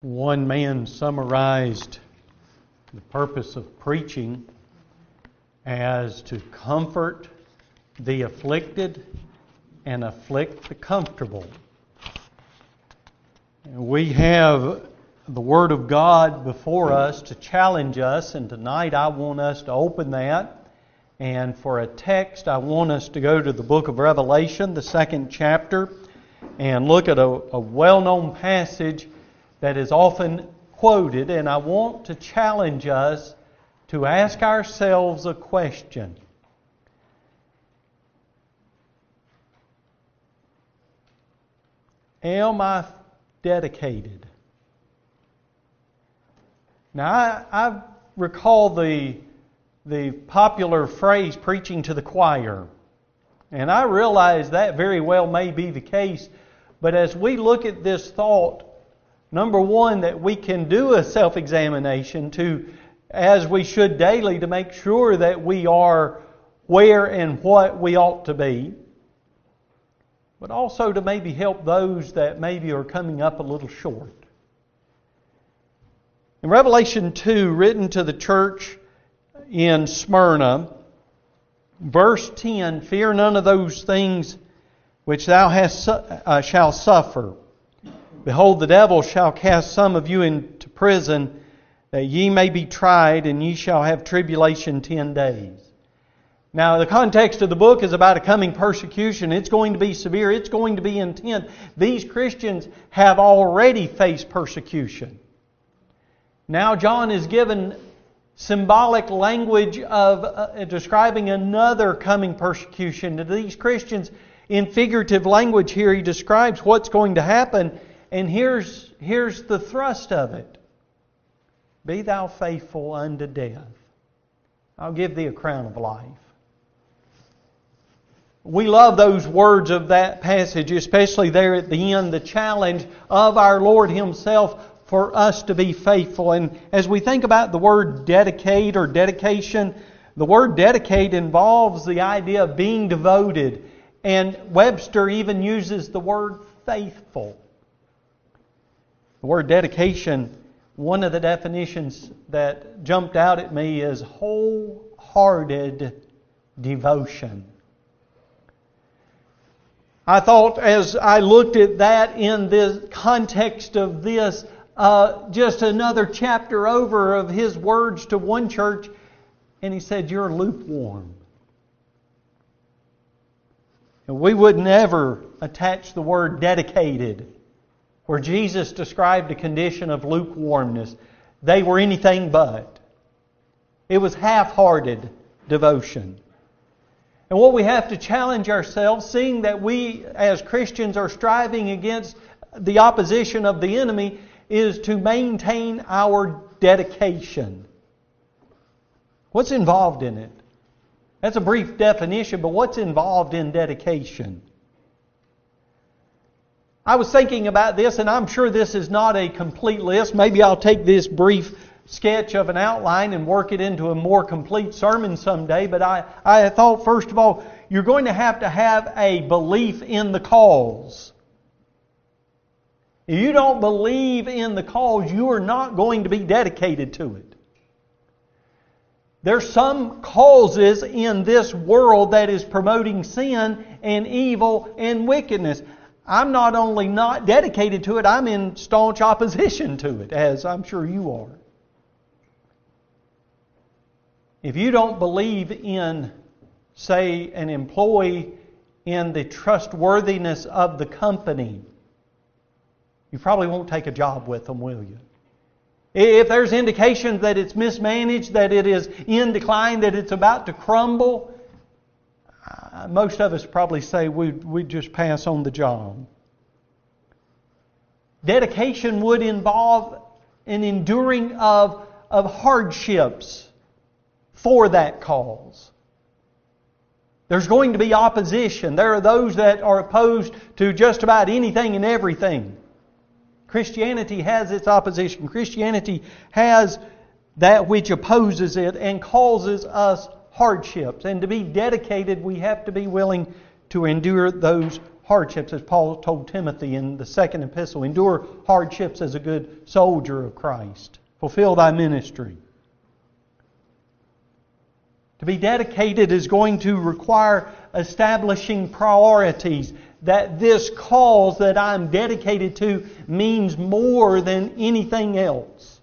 One man summarized the purpose of preaching as to comfort the afflicted and afflict the comfortable. We have the Word of God before us to challenge us, and tonight I want us to open that. And for a text, I want us to go to the book of Revelation, the 2nd chapter, and look at a well-known passage that is often quoted. And I want to challenge us to ask ourselves a question. Am I dedicated? Now, I recall the popular phrase, preaching to the choir. And I realize that very well may be the case. But as we look at this thought, number one, that we can do a self-examination as we should daily, to make sure that we are where and what we ought to be. But also to maybe help those that maybe are coming up a little short. In Revelation 2, written to the church in Smyrna, verse 10, "Fear none of those things which thou shalt suffer. Behold, the devil shall cast some of you into prison, that ye may be tried, and ye shall have tribulation 10 days. Now, the context of the book is about a coming persecution. It's going to be severe. It's going to be intense. These Christians have already faced persecution. Now, John is given symbolic language of describing another coming persecution. To these Christians, in figurative language here, he describes what's going to happen. And here's the thrust of it. Be thou faithful unto death. I'll give thee a crown of life. We love those words of that passage, especially there at the end, the challenge of our Lord Himself for us to be faithful. And as we think about the word dedicate or dedication, the word dedicate involves the idea of being devoted. And Webster even uses the word faithful. The word dedication, one of the definitions that jumped out at me is wholehearted devotion. I thought as I looked at that in the context of this, just another chapter over of his words to one church, and he said, "You're lukewarm." And we would never attach the word dedicated, where Jesus described a condition of lukewarmness. They were anything but. It was half-hearted devotion. And what we have to challenge ourselves, seeing that we as Christians are striving against the opposition of the enemy, is to maintain our dedication. What's involved in it? That's a brief definition, but what's involved in dedication? I was thinking about this, and I'm sure this is not a complete list. Maybe I'll take this brief sketch of an outline and work it into a more complete sermon someday. But I thought, first of all, you're going to have a belief in the cause. If you don't believe in the cause, you are not going to be dedicated to it. There's some causes in this world that is promoting sin and evil and wickedness. I'm not only not dedicated to it, I'm in staunch opposition to it, as I'm sure you are. If you don't believe in, say, an employee, in the trustworthiness of the company, you probably won't take a job with them, will you? If there's indications that it's mismanaged, that it is in decline, that it's about to crumble, most of us probably say we'd just pass on the job. Dedication would involve an enduring of hardships for that cause. There's going to be opposition. There are those that are opposed to just about anything and everything. Christianity has its opposition. Christianity has that which opposes it and causes us hardships. And to be dedicated, we have to be willing to endure those hardships, as Paul told Timothy in the second epistle. Endure hardships as a good soldier of Christ. Fulfill thy ministry. To be dedicated is going to require establishing priorities. That this cause that I'm dedicated to means more than anything else.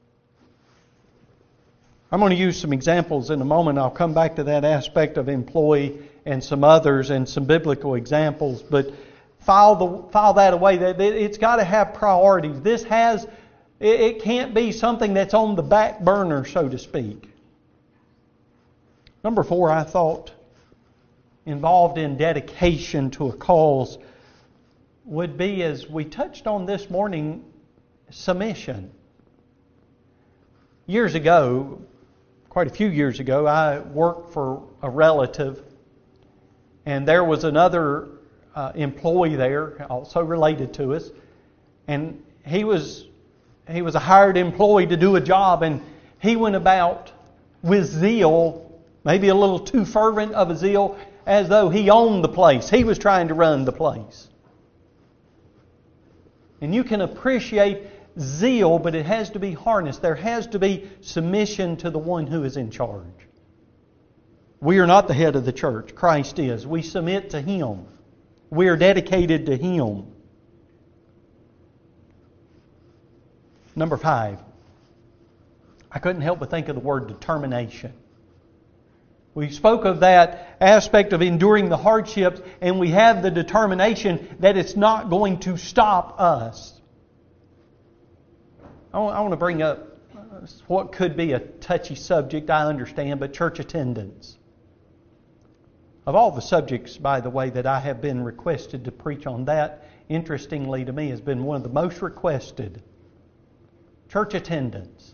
I'm going to use some examples in a moment. I'll come back to that aspect of employee and some others and some biblical examples. But file that away. It's got to have priorities. It can't be something that's on the back burner, so to speak. Number 4, I thought, involved in dedication to a cause would be, as we touched on this morning, submission. Years ago, quite a few years ago, I worked for a relative, and there was another employee there, also related to us, and he was a hired employee to do a job, and he went about with zeal, maybe a little too fervent of a zeal, as though he owned the place. He was trying to run the place. And you can appreciate zeal, but it has to be harnessed. There has to be submission to the one who is in charge. We are not the head of the church. Christ is. We submit to Him. We are dedicated to Him. Number 5. I couldn't help but think of the word determination. We spoke of that aspect of enduring the hardships, and we have the determination that it's not going to stop us. I want to bring up what could be a touchy subject, I understand, but church attendance. Of all the subjects, by the way, that I have been requested to preach on, that, interestingly to me, has been one of the most requested. Church attendance.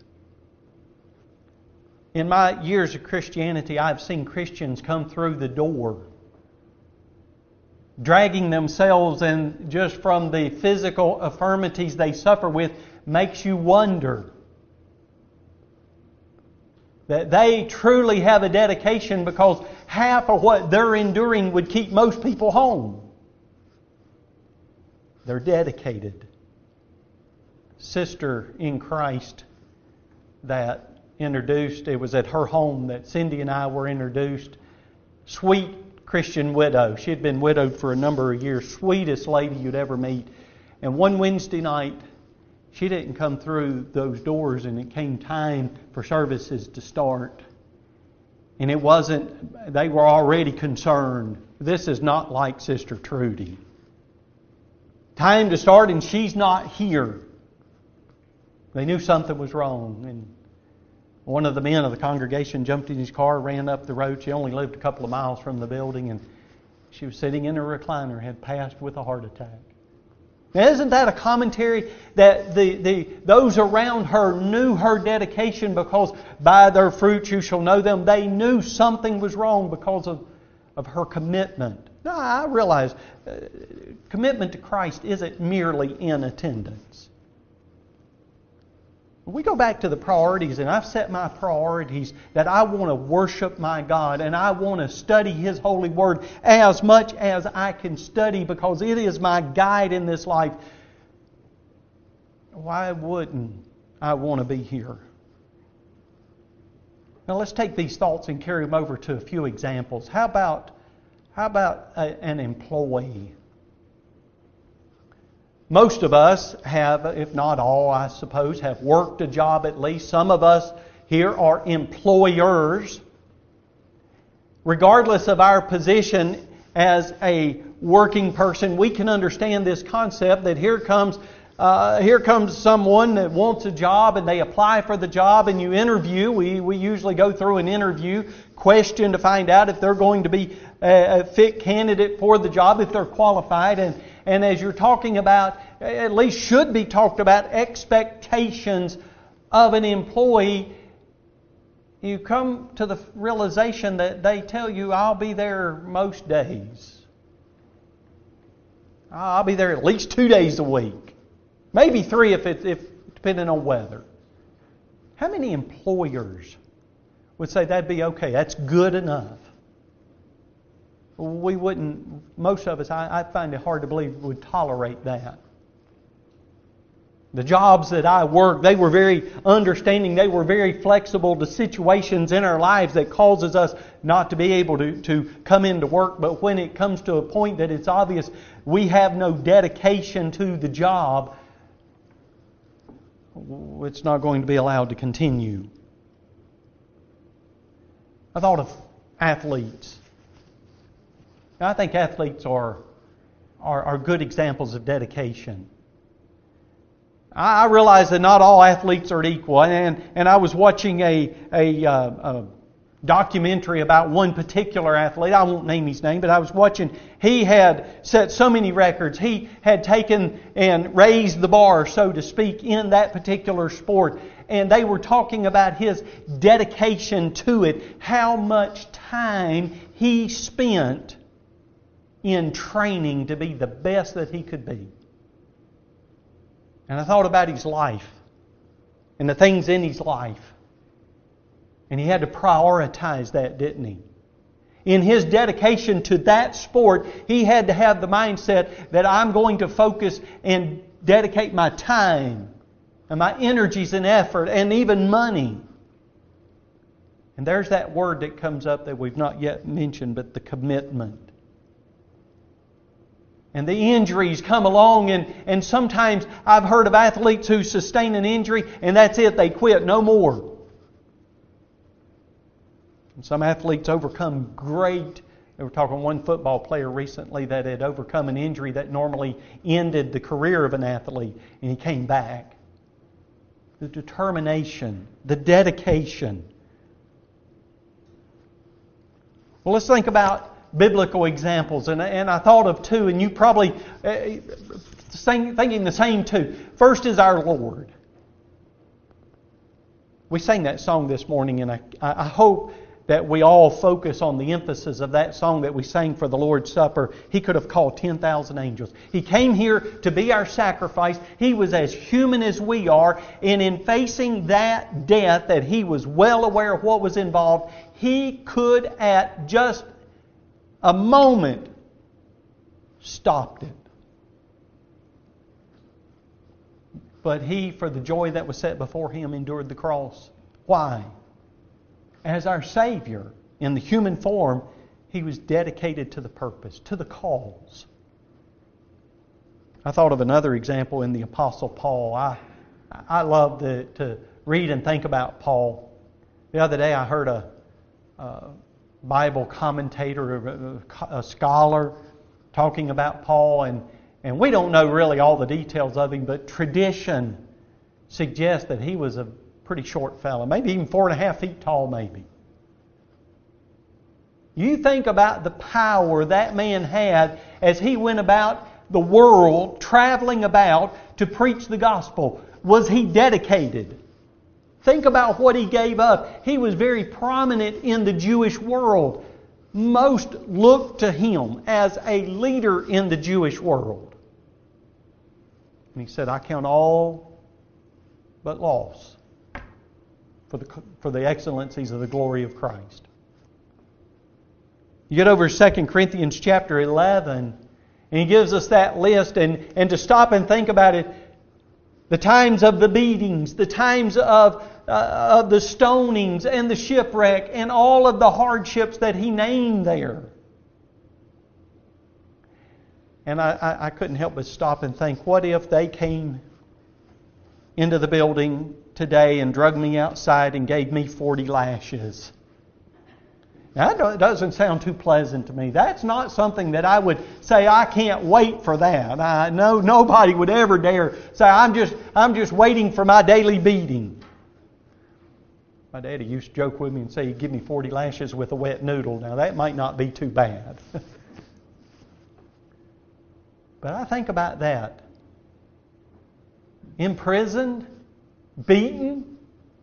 In my years of Christianity, I've seen Christians come through the door, dragging themselves, and just from the physical infirmities they suffer with, makes you wonder that they truly have a dedication, because half of what they're enduring would keep most people home. They're dedicated. Sister in Christ that introduced, it was at her home that Cindy and I were introduced. Sweet Christian widow. She had been widowed for a number of years. Sweetest lady you'd ever meet. And one Wednesday night, she didn't come through those doors, and it came time for services to start. And it wasn't, they were already concerned. This is not like Sister Trudy. Time to start, and she's not here. They knew something was wrong. And one of the men of the congregation jumped in his car, ran up the road. She only lived a couple of miles from the building, and she was sitting in her recliner, had passed with a heart attack. Now, isn't that a commentary that those around her knew her dedication, because by their fruits you shall know them? They knew something was wrong because of her commitment. Now, I realize commitment to Christ isn't merely in attendance. We go back to the priorities, and I've set my priorities that I want to worship my God, and I want to study His holy Word as much as I can study, because it is my guide in this life. Why wouldn't I want to be here? Now let's take these thoughts and carry them over to a few examples. How about an employee? Most of us have, if not all, I suppose, have worked a job at least. Some of us here are employers. Regardless of our position as a working person, we can understand this concept that here comes someone that wants a job, and they apply for the job, and you interview. We usually go through an interview question to find out if they're going to be a fit candidate for the job, if they're qualified. And as you're talking about, at least should be talked about, expectations of an employee, you come to the realization that they tell you, I'll be there most days. I'll be there at least 2 days a week. Maybe 3 if depending on weather. How many employers would say that'd be okay, that's good enough? we wouldn't, most of us, I find it hard to believe, would tolerate that. The jobs that I worked, they were very understanding. They were very flexible to situations in our lives that causes us not to be able to come into work. But when it comes to a point that it's obvious we have no dedication to the job, it's not going to be allowed to continue. I thought of athletes. Now, I think athletes are good examples of dedication. I realize that not all athletes are equal, and I was watching a documentary about one particular athlete. I won't name his name, but I was watching. He had set so many records. He had taken and raised the bar, so to speak, in that particular sport. And they were talking about his dedication to it, how much time he spent in training to be the best that he could be. And I thought about his life and the things in his life. And he had to prioritize that, didn't he? In his dedication to that sport, he had to have the mindset that I'm going to focus and dedicate my time and my energies and effort and even money. And there's that word that comes up that we've not yet mentioned, but the commitment. And the injuries come along, and sometimes I've heard of athletes who sustain an injury and that's it, they quit, no more. And some athletes overcome great. They were talking to one football player recently that had overcome an injury that normally ended the career of an athlete, and he came back. The determination, the dedication. Well, let's think about biblical examples, and I thought of two, and you probably thinking the same two. First is our Lord. We sang that song this morning, and I hope that we all focus on the emphasis of that song that we sang for the Lord's Supper. He could have called 10,000 angels. He came here to be our sacrifice. He was as human as we are, and in facing that death that He was well aware of what was involved, He could at just a moment stopped it. But He, for the joy that was set before Him, endured the cross. Why? As our Savior, in the human form, He was dedicated to the purpose, to the cause. I thought of another example in the Apostle Paul. I love to read and think about Paul. The other day I heard a Bible commentator, a scholar, talking about Paul, and we don't know really all the details of him, but tradition suggests that he was a pretty short fellow, maybe even 4.5 feet tall, maybe. You think about the power that man had as he went about the world, traveling about to preach the gospel. Was he dedicated? Think about what he gave up. He was very prominent in the Jewish world. Most looked to him as a leader in the Jewish world. And he said, I count all but loss for the excellencies of the glory of Christ. You get over 2 Corinthians chapter 11, and he gives us that list, and to stop and think about it, the times of the beatings, the times of the stonings and the shipwreck and all of the hardships that he named there. And I couldn't help but stop and think, what if they came into the building today and dragged me outside and gave me 40 lashes? Now, that doesn't sound too pleasant to me. That's not something that I would say, I can't wait for that. No, nobody would ever dare say, I'm just waiting for my daily beating. My daddy used to joke with me and say, he'd give me 40 lashes with a wet noodle. Now, that might not be too bad. But I think about that. Imprisoned, beaten.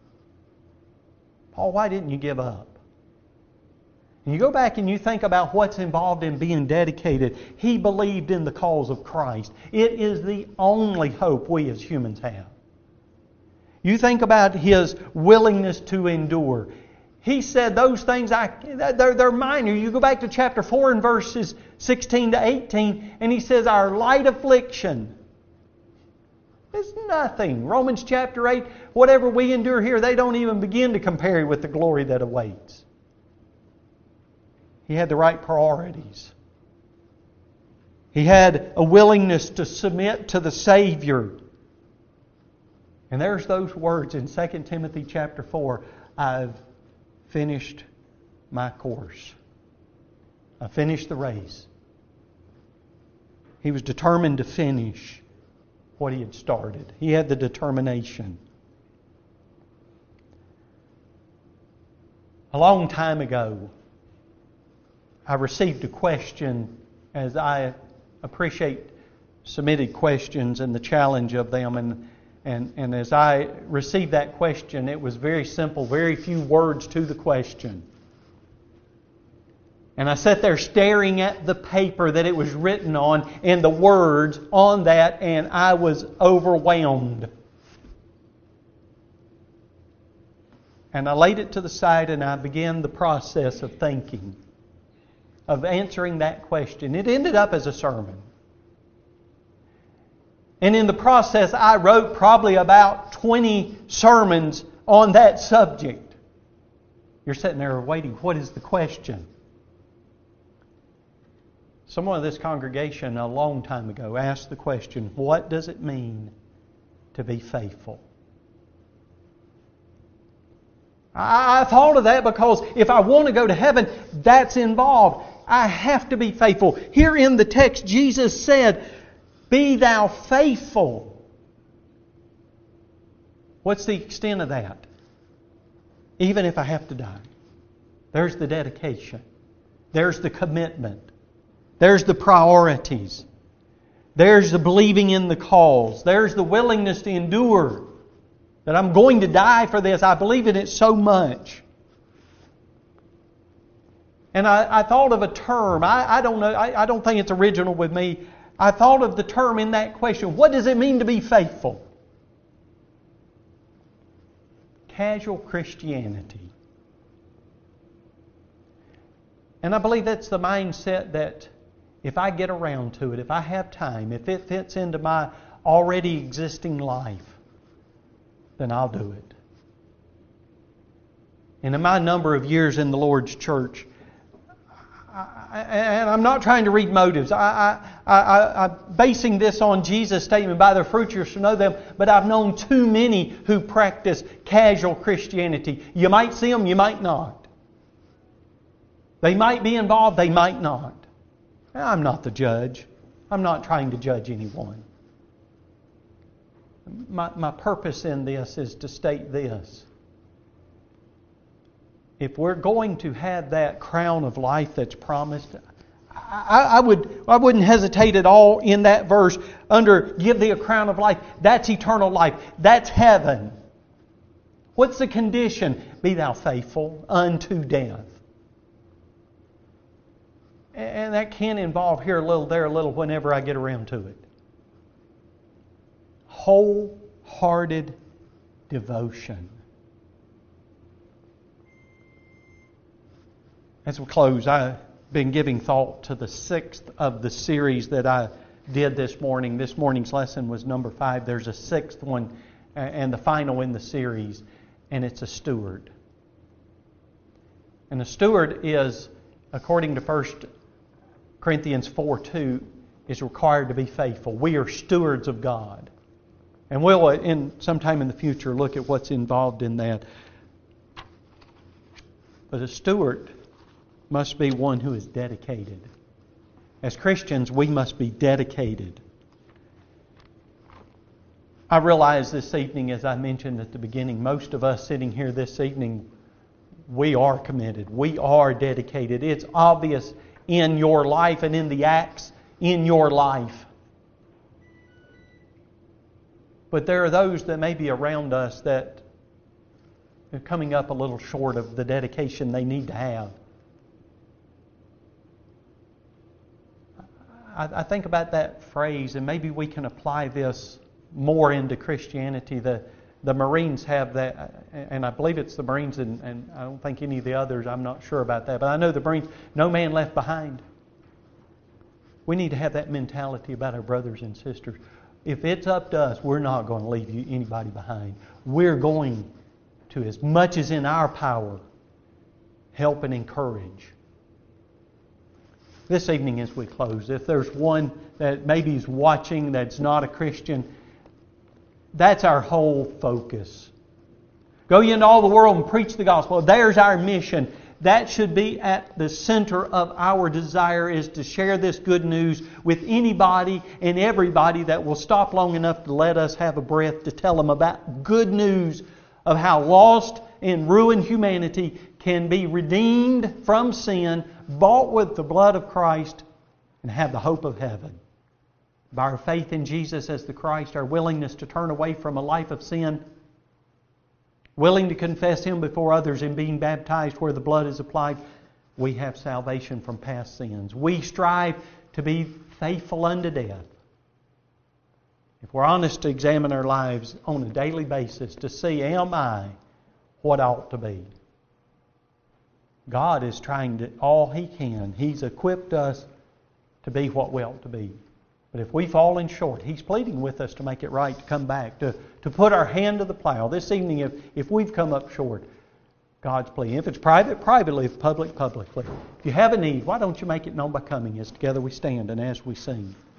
Paul, why didn't you give up? And you go back and you think about what's involved in being dedicated. He believed in the cause of Christ. It is the only hope we as humans have. You think about his willingness to endure. He said those things, they're minor. You go back to chapter 4 and verses 16 to 18, and He says our light affliction is nothing. Romans chapter 8, whatever we endure here, they don't even begin to compare with the glory that awaits. He had the right priorities. He had a willingness to submit to the Savior. And there's those words in 2 Timothy chapter 4, I've finished my course. I finished the race. He was determined to finish what he had started. He had the determination. A long time ago, I received a question, as I appreciate submitted questions and the challenge of them, and as I received that question, it was very simple, very few words to the question. And I sat there staring at the paper that it was written on and the words on that, and I was overwhelmed. And I laid it to the side and I began the process of thinking, of answering that question. It ended up as a sermon. And in the process, I wrote probably about 20 sermons on that subject. You're sitting there waiting, what is the question? Someone of this congregation a long time ago asked the question, what does it mean to be faithful? I thought of that because if I want to go to heaven, that's involved. I have to be faithful. Here in the text, Jesus said, be thou faithful. What's the extent of that? Even if I have to die. There's the dedication. There's the commitment. There's the priorities. There's the believing in the cause. There's the willingness to endure. That I'm going to die for this. I believe in it so much. And I thought of a term. I don't know. I don't think it's original with me. I thought of the term in that question. What does it mean to be faithful? Casual Christianity. And I believe that's the mindset that if I get around to it, if I have time, if it fits into my already existing life, then I'll do it. And in my number of years in the Lord's church, and I'm not trying to read motives. I'm basing this on Jesus' statement, by their fruits you shall know them, but I've known too many who practice casual Christianity. You might see them, you might not. They might be involved, they might not. I'm not the judge. I'm not trying to judge anyone. My purpose in this is to state this. If we're going to have that crown of life that's promised, I wouldn't hesitate at all in that verse under give thee a crown of life. That's eternal life. That's heaven. What's the condition? Be thou faithful unto death. And that can involve here a little, there a little, whenever I get around to it. Wholehearted devotion. As we close, I've been giving thought to the 6th of the series that I did this morning. This morning's lesson was number 5. There's a 6th one and the final in the series, and it's a steward. And a steward is, according to 1 Corinthians 4:2, is required to be faithful. We are stewards of God. And we'll, sometime in the future, look at what's involved in that. But a steward must be one who is dedicated. As Christians, we must be dedicated. I realize this evening, as I mentioned at the beginning, most of us sitting here this evening, we are committed. We are dedicated. It's obvious in your life and in the acts in your life. But there are those that may be around us that are coming up a little short of the dedication they need to have. I think about that phrase, and maybe we can apply this more into Christianity. The Marines have that, and I believe it's the Marines, and I don't think any of the others, I'm not sure about that, but I know the Marines, no man left behind. We need to have that mentality about our brothers and sisters. If it's up to us, we're not going to leave anybody behind. We're going to, as much as in our power, help and encourage. This evening as we close, if there's one that maybe is watching that's not a Christian, that's our whole focus. Go ye into all the world and preach the gospel. There's our mission. That should be at the center of our desire, is to share this good news with anybody and everybody that will stop long enough to let us have a breath to tell them about good news of how lost and ruined humanity can be redeemed from sin, bought with the blood of Christ, and have the hope of heaven. By our faith in Jesus as the Christ, our willingness to turn away from a life of sin, willing to confess Him before others and being baptized where the blood is applied, we have salvation from past sins. We strive to be faithful unto death. If we're honest to examine our lives on a daily basis to see, am I what I ought to be? God is trying to all He can. He's equipped us to be what we ought to be. But if we've fallen short, He's pleading with us to make it right, to come back, to put our hand to the plow. This evening, if we've come up short, God's pleading. If it's private, privately. If public, publicly. If you have a need, why don't you make it known by coming as together we stand and as we sing.